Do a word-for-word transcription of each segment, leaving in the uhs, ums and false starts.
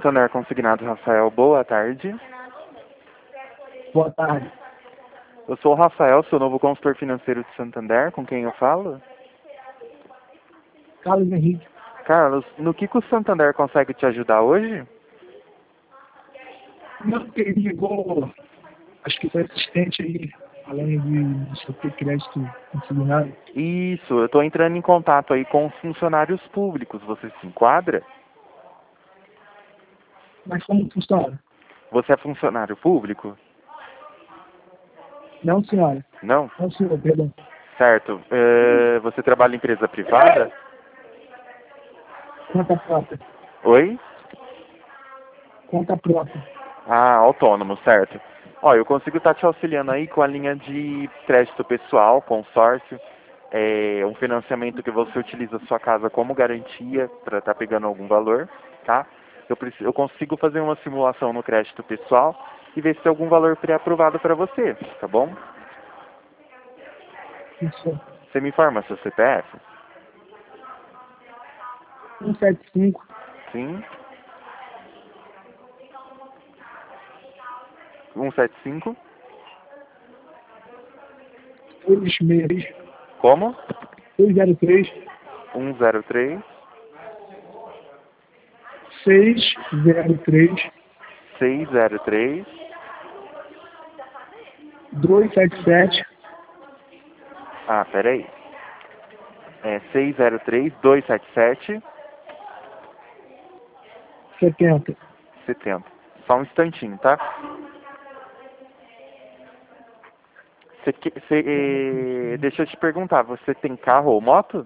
Santander Consignado, Rafael. Boa tarde. Boa tarde. Eu sou o Rafael, sou o novo consultor financeiro de Santander. Com quem eu falo? Carlos Henrique. Carlos, no que, que o Santander consegue te ajudar hoje? Não, porque ele ligou, acho que foi assistente aí, além de você ter crédito consignado. Isso, eu estou entrando em contato aí com os funcionários públicos. Você se enquadra? Mas como funciona? Você é funcionário público? Não, senhora. Não? Não, senhor, perdão. Certo. É, você trabalha em empresa privada? Conta própria. Oi? Conta própria. Ah, autônomo, certo. Ó, eu consigo estar te auxiliando aí com a linha de crédito pessoal, consórcio, é, um financiamento que você utiliza a sua casa como garantia para estar pegando algum valor, tá? Eu, preciso, eu consigo fazer uma simulação no crédito pessoal e ver se tem algum valor pré-aprovado para você, tá bom? Isso. Você me informa seu C P F? um sete cinco, Sim. um sete cinco. dois seis, Como? dois zero três, um zero três. seis zero três, seis zero três. dois sete sete, Ah, peraí. É seis zero três, dois sete sete, setenta. setenta. Só um instantinho, tá? Você, que- você, eh, deixa eu te perguntar, você tem carro ou moto?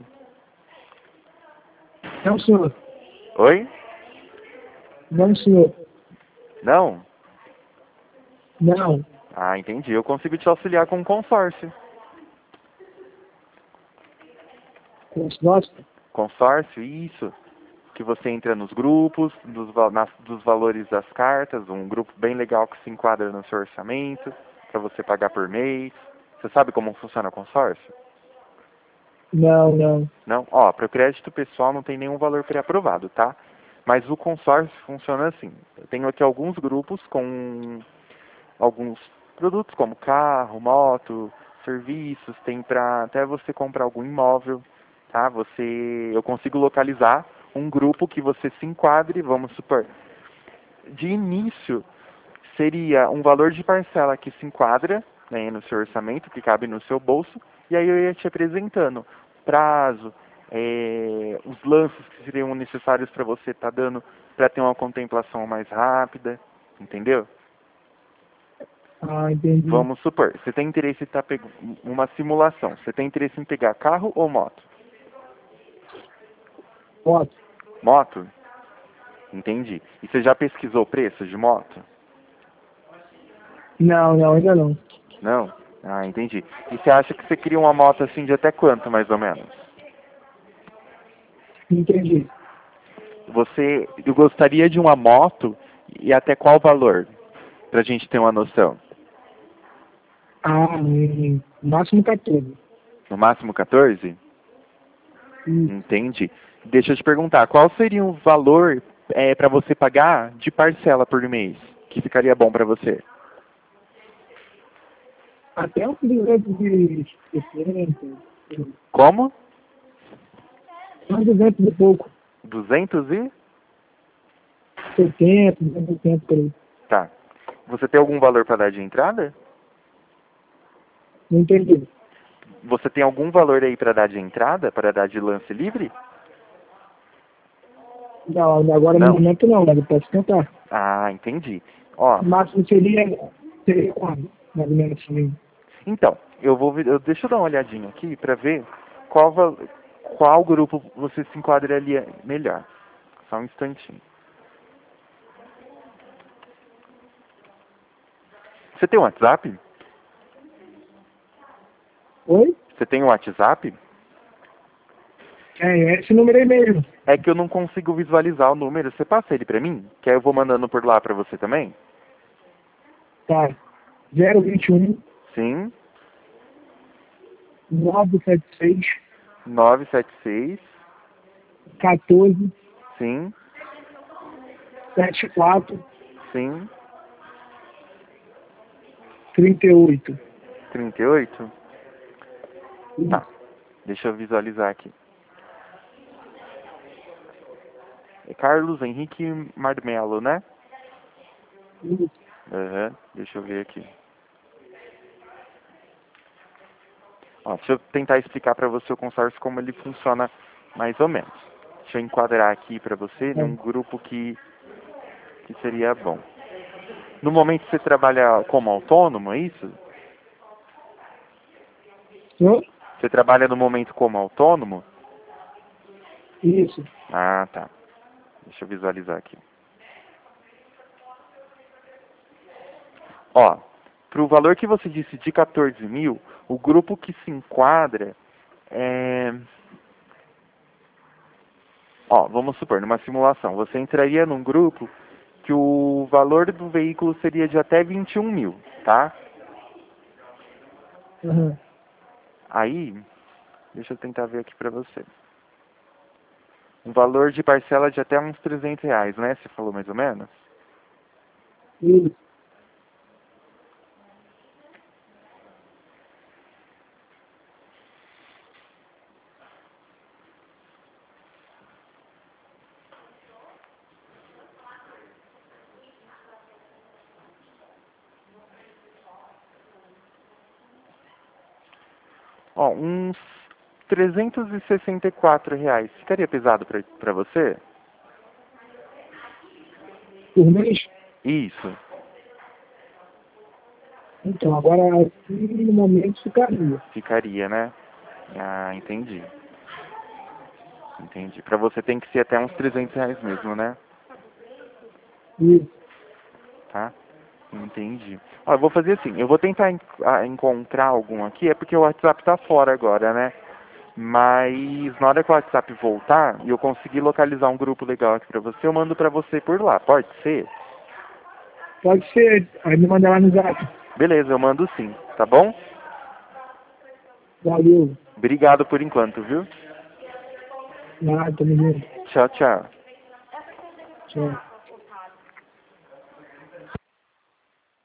Não, senhor. Oi? Não, senhor. Não? Não. Ah, entendi. Eu consigo te auxiliar com um consórcio. Consórcio? Consórcio, isso. Que você entra nos grupos, dos, val- nas- dos valores das cartas, um grupo bem legal que se enquadra no seu orçamento, para você pagar por mês. Você sabe como funciona o consórcio? Não, não. Não? Ó, para o crédito pessoal não tem nenhum valor pré-aprovado, tá? Mas o consórcio funciona assim. Eu tenho aqui alguns grupos com alguns produtos como carro, moto, serviços, tem para até você comprar algum imóvel, tá? Você, eu consigo localizar um grupo que você se enquadre, vamos supor, de início seria um valor de parcela que se enquadra, né, no seu orçamento, que cabe no seu bolso, e aí eu ia te apresentando prazo, é, os lances que seriam necessários para você estar dando para ter uma contemplação mais rápida, entendeu? Ah, entendi. Vamos supor, você tem interesse em estar pegando uma simulação, você tem interesse em pegar carro ou moto? Foto? Moto? Entendi. E você já pesquisou o preço de moto? Não, não, ainda não. Não? Ah, entendi. E você acha que você queria uma moto assim de até quanto, mais ou menos? Entendi. Você eu gostaria de uma moto e até qual valor? Pra gente ter uma noção. Ah, hum, máximo quatorze. No máximo quatorze? Isso. Entendi. Deixa eu te perguntar, qual seria o valor é, para você pagar de parcela por mês? Que ficaria bom para você? Até uns duzentos e sessenta. Como? Uns duzentos e pouco. duzentos e? setenta, duzentos e setenta por aí. Tá. Você tem algum valor para dar de entrada? Não entendi. Você tem algum valor aí para dar de entrada? Para dar de lance livre? Não, agora no Não. momento não, mas eu posso tentar. Ah, entendi. Ó, O máximo seria, seria quando? Mais ou menos assim. então, eu vou ver- eu, deixa eu dar uma olhadinha aqui para ver qual, val- qual grupo você se enquadraria melhor. Só um instantinho. Você tem um WhatsApp? Oi? Você tem um WhatsApp? É, é esse número aí mesmo. É que eu não consigo visualizar o número. Você passa ele pra mim? Que aí eu vou mandando por lá pra você também? Tá. zero vinte e um, Sim. novecentos e setenta e seis, nove sete seis. quatorze, Sim. sete quatro, Sim. trinta e oito. trinta e oito? Tá. Deixa eu visualizar aqui. É Carlos Henrique Marmelo, né? Isso. Aham. Deixa eu ver aqui. Ó, deixa eu tentar explicar para você o consórcio como ele funciona mais ou menos. Deixa eu enquadrar aqui para você em um grupo que, que seria bom. No momento você trabalha como autônomo, é isso? Hã? Você trabalha no momento como autônomo? Isso. Ah, tá. Deixa eu visualizar aqui. Ó, para o valor que você disse de quatorze mil, o grupo que se enquadra é... Ó, vamos supor, numa simulação, você entraria num grupo que o valor do veículo seria de até vinte e um mil, tá? Uhum. Aí, deixa eu tentar ver aqui pra você. Um valor de parcela de até uns trezentos reais, né? Você falou mais ou menos? Isso. Ó, uns trezentos e sessenta e quatro reais. Ficaria pesado pra, pra você? Por mês? Isso. Então, agora aqui no momento ficaria. Ficaria, né? Ah, entendi. Entendi. Pra você tem que ser até uns trezentos reais mesmo, né? Isso. Tá? Entendi. Ó, eu vou fazer assim, eu vou tentar en a- encontrar algum aqui, é porque o WhatsApp tá fora agora, né? Mas na hora que o WhatsApp voltar e eu conseguir localizar um grupo legal aqui pra você, eu mando pra você por lá, pode ser? Pode ser. Aí me manda lá no zap. Beleza, eu mando sim, tá bom? Valeu. Obrigado por enquanto, viu? Nada, tamo junto. Tchau, tchau. Tchau.